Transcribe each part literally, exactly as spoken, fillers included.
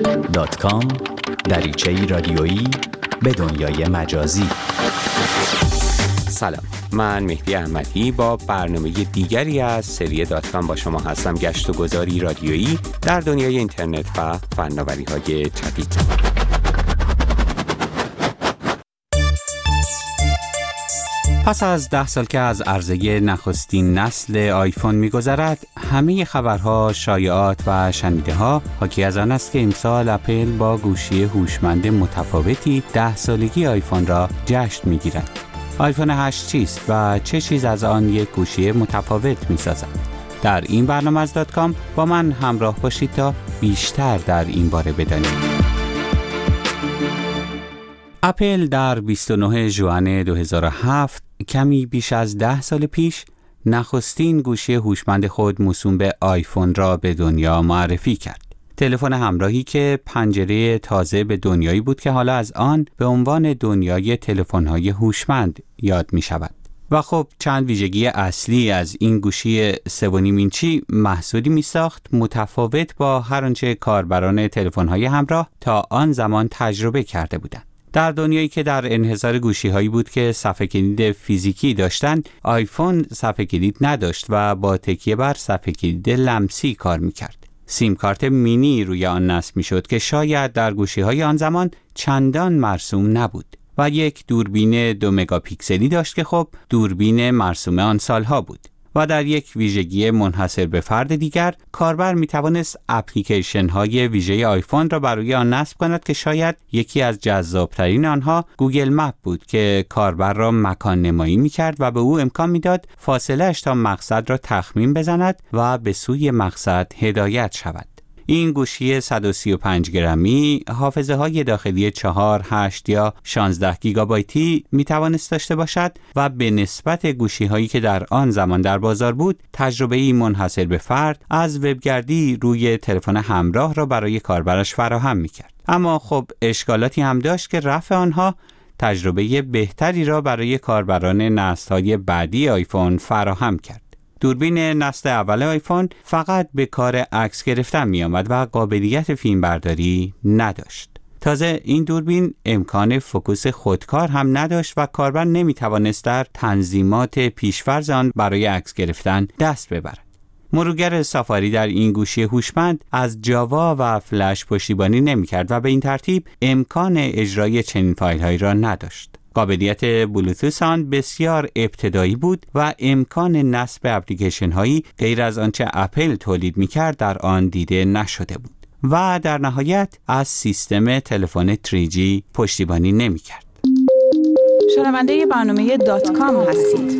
دات کام دریچه‌ای رادیویی به دنیای مجازی. سلام، من مهدی احمدی با برنامه دیگری از سری دات کام با شما هستم. گشت و گذاری رادیویی در دنیای اینترنت و فناوری‌های جدید. پس از ده سال که از عرضه نخستین نسل آیفون می‌گذرد، همه خبرها، شایعات و شنیده‌ها حاکی از آن است که امسال اپل با گوشی هوشمند متفاوتی ده سالگی آیفون را جشن می‌گیرد. آیفون هشت چیست و چه چیز از آن یک گوشی متفاوت می‌سازد؟ در این برنامه از دات کام با من همراه باشید تا بیشتر در این باره بدانید. اپل در بیست و نه ژوئن دو هزار و هفت، کمی بیش از ده سال پیش، نخستین گوشی هوشمند خود موسوم به آیفون را به دنیا معرفی کرد. تلفن همراهی که پنجره تازه به دنیایی بود که حالا از آن به عنوان دنیای تلفن‌های هوشمند یاد می شود. و خب چند ویژگی اصلی از این گوشی سه و نیم اینچی محصولی می ساخت متفاوت با هر آنچه کاربران تلفن‌های همراه تا آن زمان تجربه کرده بودند. در دنیایی که در انحصار گوشی‌هایی بود که صفحه کلید فیزیکی داشتند، آیفون صفحه کلید نداشت و با تکیه بر صفحه کلید لمسی کار می‌کرد. سیم کارت مینی روی آن نصب می‌شد که شاید در گوشی‌های آن زمان چندان مرسوم نبود و یک دوربین دو مگاپیکسلی داشت که خب دوربین مرسوم آن سالها بود. و در یک ویژگی منحصر به فرد دیگر، کاربر می توانست اپلیکیشن های ویژه آیفون را برای آن نصب کند که شاید یکی از جذابترین آنها گوگل مپ بود که کاربر را مکان نمایی می کرد و به او امکان می داد فاصله اش تا مقصد را تخمین بزند و به سوی مقصد هدایت شود. این گوشی صد و سی و پنج گرمی حافظه های داخلی چهار، هشت یا شانزده گیگابایتی می توانست داشته باشد و به نسبت گوشی هایی که در آن زمان در بازار بود، تجربه‌ای منحصر به فرد از وبگردی روی تلفن همراه را برای کاربرش فراهم می کرد. اما خب اشکالاتی هم داشت که رفع آنها تجربه بهتری را برای کاربران نسل‌های بعدی آیفون فراهم کرد. دوربین نسل اول آیفون فقط به کار عکس گرفتن می آمد و قابلیت فیلم برداری نداشت. تازه این دوربین امکان فوکوس خودکار هم نداشت و کاربر نمی توانست در تنظیمات پیشفرض آن برای عکس گرفتن دست ببرد. مرورگر سافاری در این گوشی هوشمند از جاوا و فلش پشتیبانی نمی کرد و به این ترتیب امکان اجرای چنین فایل هایی را نداشت. قابلیت بلوتوث آن بسیار ابتدایی بود و امکان نصب اپلیکیشن هایی غیر از آنچه اپل تولید می‌کرد در آن دیده نشده بود و در نهایت از سیستم تلفن تری جی پشتیبانی نمی‌کرد. شنونده برنامه دات کام هستید.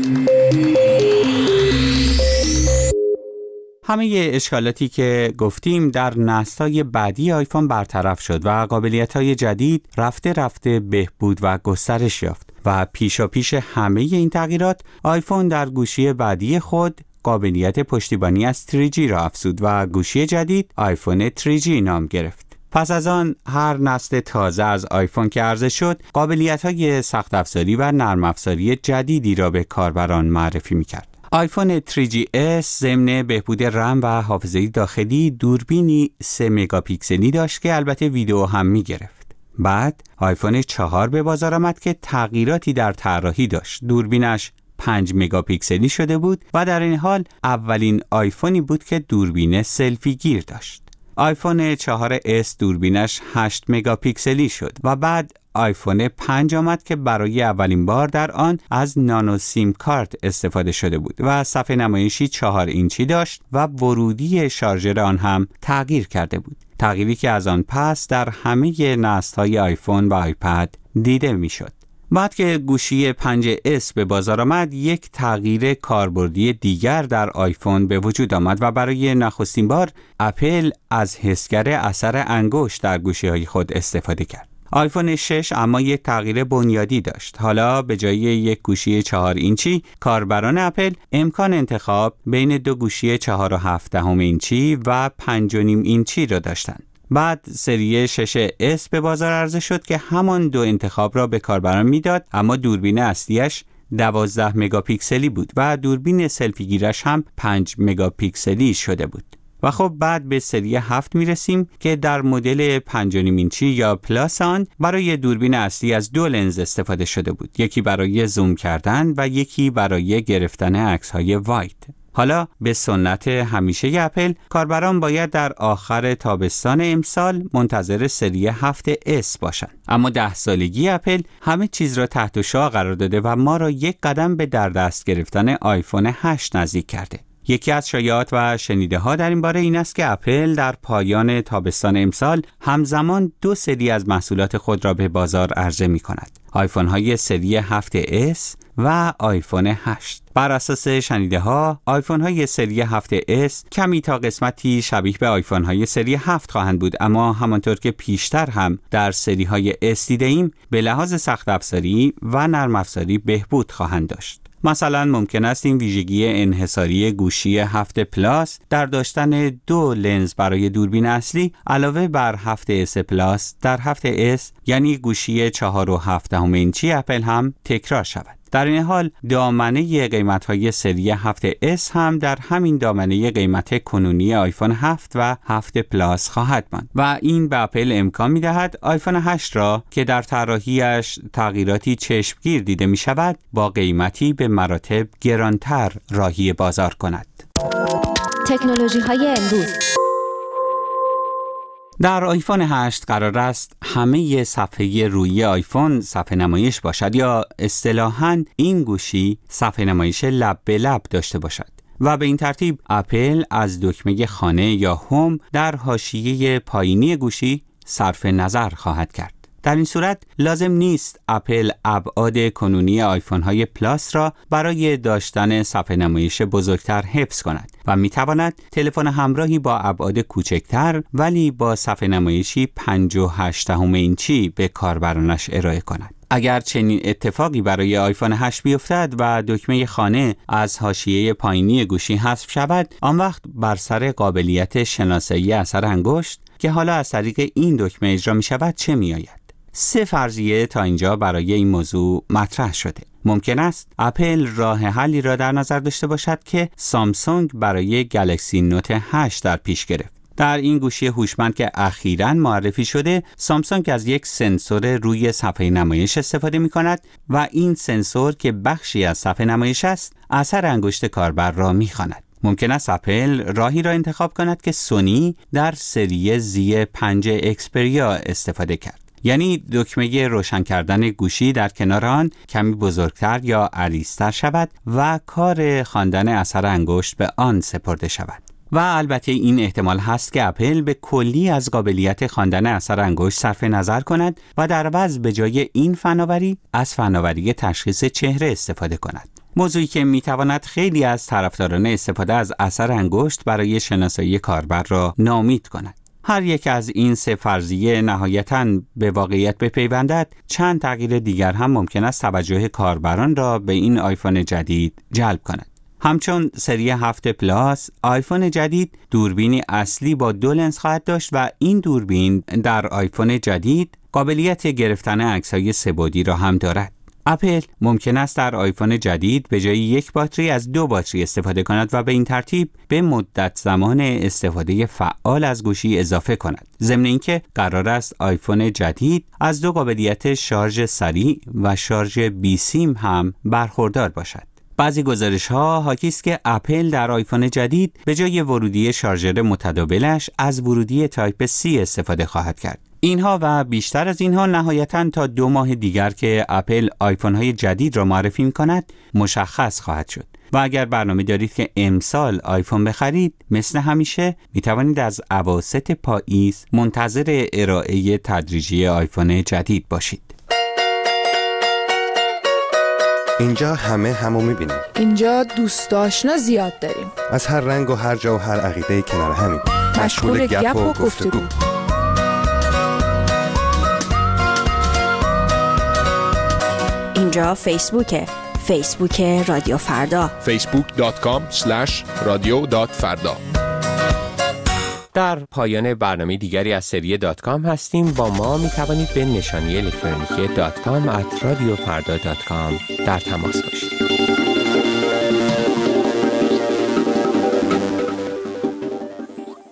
همه اشکالاتی که گفتیم در نسل‌های بعدی آیفون برطرف شد و قابلیت‌های جدید رفته رفته بهبود و گسترش یافت و پیشا پیش همه این تغییرات، آیفون در گوشی بعدی خود قابلیت پشتیبانی از تری جی را افزود و گوشی جدید آیفون تری جی نام گرفت. پس از آن هر نسل تازه از آیفون که عرضه شد، قابلیت‌های سخت افزاری و نرم افزاری جدیدی را به کاربران معرفی می‌کرد. آیفون تری جی اس ضمن بهبود رم و حافظه داخلی دوربینی سه مگاپیکسلی داشت که البته ویدیو هم می گرفت. بعد آیفون چهار به بازار آمد که تغییراتی در طراحی داشت. دوربینش پنج مگاپیکسلی شده بود و در این حال اولین آیفونی بود که دوربین سلفی گیر داشت. آیفون چهار اس دوربینش هشت مگاپیکسلی شد و بعد آیفون پنج آمد که برای اولین بار در آن از نانو سیم کارت استفاده شده بود و صفحه نمایشی چهار اینچی داشت و ورودی شارژر آن هم تغییر کرده بود. تغییری که از آن پس در همه نسل‌های آیفون و آیپد دیده میشد. بعد که گوشی پنج اس به بازار آمد، یک تغییر کاربردی دیگر در آیفون به وجود آمد و برای نخستین بار اپل از حسگر اثر انگشت در گوشی‌های خود استفاده کرد. آیفون شش اما یک تغییر بنیادی داشت. حالا به جای یک گوشی چهار اینچی، کاربران اپل امکان انتخاب بین دو گوشی چهار و هفت دهم اینچی و پنج و نیم اینچی را داشتند. بعد سری شش اس به بازار عرضه شد که همان دو انتخاب را به کاربران میداد، اما دوربین اصلیش دوازده مگاپیکسلی بود و دوربین سلفی گیرش هم پنج مگاپیکسلی شده بود. و خب بعد به سری هفت میرسیم که در مدل پنج و نیم اینچی یا پلاس آن برای دوربین اصلی از دو لنز استفاده شده بود، یکی برای زوم کردن و یکی برای گرفتن عکس‌های واید. حالا به سنت همیشه اپل، کاربران باید در آخر تابستان امسال منتظر سری هفت اس باشند. اما ده سالگی اپل همه چیز را تحت شعاع قرار داده و ما را یک قدم به در دست گرفتن آیفون هشت نزدیک کرده. یکی از شایعات و شنیده ها در این باره این است که اپل در پایان تابستان امسال همزمان دو سری از محصولات خود را به بازار عرضه می کند: آیفون های سری هفت اس و آیفون هشت. بر اساس شنیده ها، آیفون های سری هفت اس کمی تا قسمتی شبیه به آیفون های سری هفت خواهند بود، اما همانطور که پیشتر هم در سری های اس دیده‌ایم، به لحاظ سخت افزاری و نرم افزاری بهبود خواهند داشت. مثلا ممکن است این ویژگی انحصاری گوشی هفت پلاس در داشتن دو لنز برای دوربین اصلی علاوه بر هفت اس پلاس در هفت اس، یعنی گوشی چهار و هفت دهم اینچی اپل هم تکرار شود. در این حال دامنه قیمت‌های سری هفت اس هم در همین دامنه قیمت کنونی آیفون هفت و هفت پلاس خواهد ماند و این به اپل امکان می‌دهد آیفون هشت را که در طراحی‌اش تغییراتی چشمگیر دیده می‌شود با قیمتی به مراتب گرانتر راهی بازار کند. تکنولوژی‌های امروز. در آیفون هشت قرار است همه صفحه روی آیفون صفحه نمایش باشد، یا اصطلاحاً این گوشی صفحه نمایش لب به لب داشته باشد و به این ترتیب اپل از دکمه خانه یا هوم در حاشیه پایینی گوشی صرف نظر خواهد کرد. در این صورت لازم نیست اپل ابعاد کنونی آیفون های پلاس را برای داشتن صفحه نمایش بزرگتر حفظ کند و می تواند تلفن همراهی با ابعاد کوچکتر ولی با صفحه نمایشی پنج و هشت دهم اینچی به کاربرانش ارائه کند. اگر چنین اتفاقی برای آیفون هشت بیفتد و دکمه خانه از حاشیه پایینی گوشی حذف شود، آن وقت بر سر قابلیت شناسایی اثر انگشت که حالا از طریق این دکمه اجرا می شود چه می آید؟ سه فرضیه تا اینجا برای این موضوع مطرح شده. ممکن است اپل راه حلی را در نظر داشته باشد که سامسونگ برای گلکسی نوت هشت در پیش گرفت. در این گوشی هوشمند که اخیراً معرفی شده، سامسونگ از یک سنسور روی صفحه نمایش استفاده می کند و این سنسور که بخشی از صفحه نمایش است، اثر انگشت کاربر را می خواند. ممکن است اپل راهی را انتخاب کند که سونی در سری زی پنج اکسپریا استفاده کرد، یعنی دکمه روشن کردن گوشی در کنار آن کمی بزرگتر یا عریض‌تر شود و کار خواندن اثر انگشت به آن سپرده شود. و البته این احتمال هست که اپل به کلی از قابلیت خواندن اثر انگشت صرف نظر کند و در عوض به جای این فناوری از فناوری تشخیص چهره استفاده کند. موضوعی که میتواند خیلی از طرفداران استفاده از اثر انگشت برای شناسایی کاربر را ناامید کند. هر یک از این سه فرضیه نهایتاً به واقعیت بپیوندد، چند تغییر دیگر هم ممکن است توجه کاربران را به این آیفون جدید جلب کند. همچون سری هفت پلاس، آیفون جدید دوربینی اصلی با دو لنز خواهد داشت و این دوربین در آیفون جدید قابلیت گرفتن عکس‌های سه‌بعدی را هم دارد. اپل ممکن است در آیفون جدید به جای یک باتری از دو باتری استفاده کند و به این ترتیب به مدت زمان استفاده فعال از گوشی اضافه کند. ضمن اینکه قرار است آیفون جدید از دو قابلیت شارژ سریع و شارژ بی سیم هم برخوردار باشد. بعضی گزارش‌ها حاکی است که اپل در آیفون جدید به جای ورودی شارژر متداولش از ورودی تایپ سی استفاده خواهد کرد. اینها و بیشتر از اینها نهایتاً تا دو ماه دیگر که اپل آیفون‌های جدید را معرفی می‌کند مشخص خواهد شد. و اگر برنامه دارید که امسال آیفون بخرید، مثل همیشه می‌توانید از اواسط پاییز منتظر ارائه تدریجی آیفون جدید باشید. اینجا همه همو می‌بینیم. اینجا دوست آشنا زیاد داریم. از هر رنگ و هر جا و هر عقیده کنار همیم. مشغول گپ و گفتگو. اینجا فیسبوکه. فیسبوک رادیو فردا. فیسبوک دات کام اسلش رادیو دات فردا. در پایان برنامه دیگری از سری دات کام هستیم. با ما می توانید به نشانی الکترونیکی دات کام ات رادیو فردا دات کام در تماس باشید.